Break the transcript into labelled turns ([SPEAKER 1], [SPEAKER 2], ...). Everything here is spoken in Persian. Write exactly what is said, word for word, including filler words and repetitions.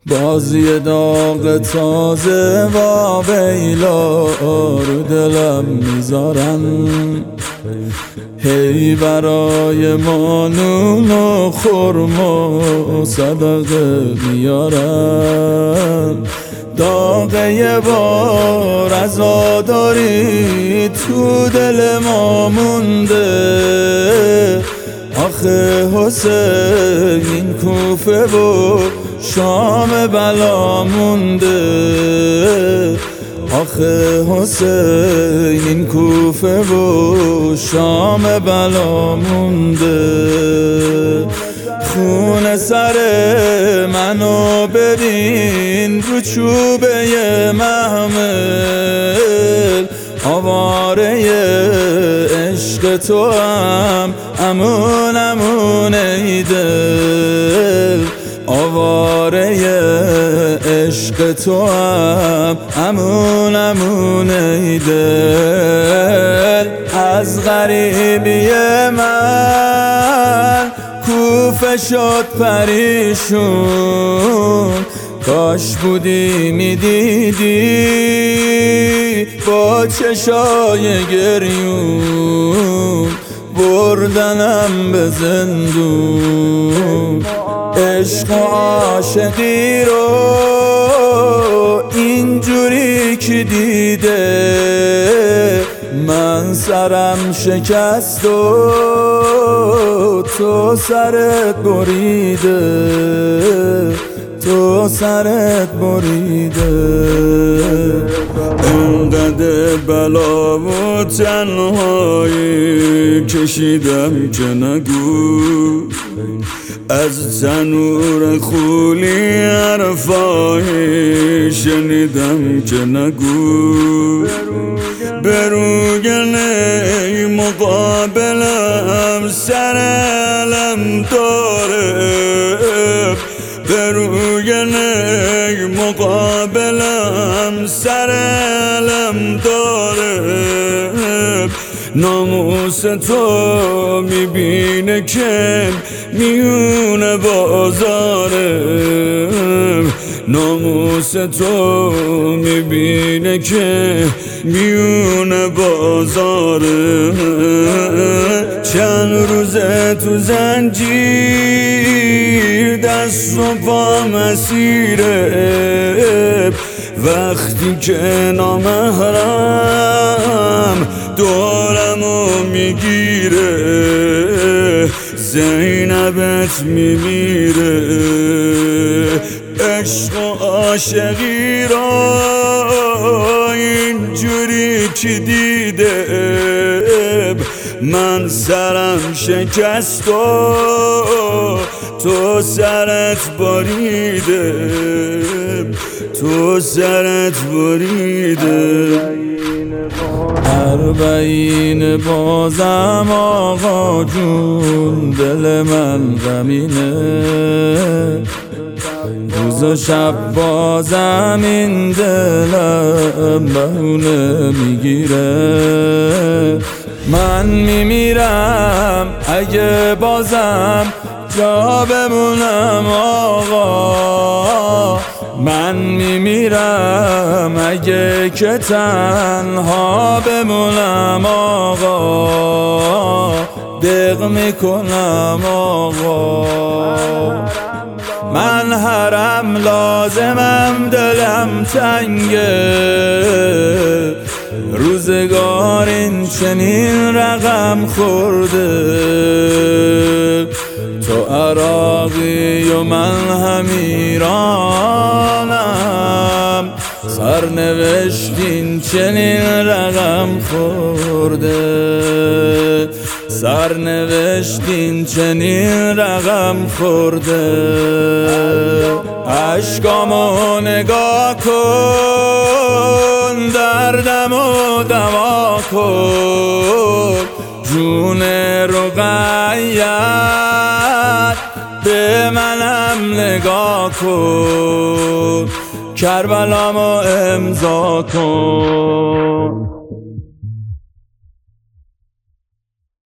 [SPEAKER 1] بازی داغ تازه و ویلا رو دلم میذارن، هی برای ما نون و خرم و صدقه میارن. داغ یه بار عزاداری تو دل ما مونده، آخه حسین این کوفه و شام بلا مونده، آخه حسین این کوفه و شام بلا مونده. خون سر منو ببین رو چوبه محمل، آواره عشق تو هم امون امون ای دل، آواره عشق تو هم امون امون ای دل. از غریبی من کوفه شد پریشون، کاش بودی میدیدی با چشای گریون بردنم به زندون. عشق و عاشقی رو اینجوری که دیده، من سرم شکست و تو سرت بریده، تو سرت بریده. انقدر بلا و تنهایی کشیدم که نگو، از تنور خولی حرفایی شنیدم که نگو. بروگنه مقابلم سر علم داره، بروگنه مقابلم سر علم داره. ناموس تو میبینه که میونه بازاره، ناموس تو میبینه که میونه بازاره. چند روزه تو زنجیر دست و پا مسیره، وقتی که نامحرم دورمو میگیره، زینبت میمیره. عشق و عاشقی را اینجوری که دیده، من سرم شکست و تو سرت بریده، تو سرت بریده. اربعین بازم آقا جون دل من غمینه، روز و شب بازم این دلم بهونه میگیره. من میمیرم اگه بازم جا بمونم آقا، من میمیرم اگه که تنها بمونم آقا، دق میکنم آقا. من حرم لازمم دلم تنگه، روزگار این چنین رقم خورده. تو عراقی و من هم ایرانم، سرنوشتین چنین رقم خورده، سرنوشتین چنین رقم خورده. عشقامو نگاه کن، دردمو دوا کن، جون رقیت به منم نگاه کن، کربلامو امضا کن.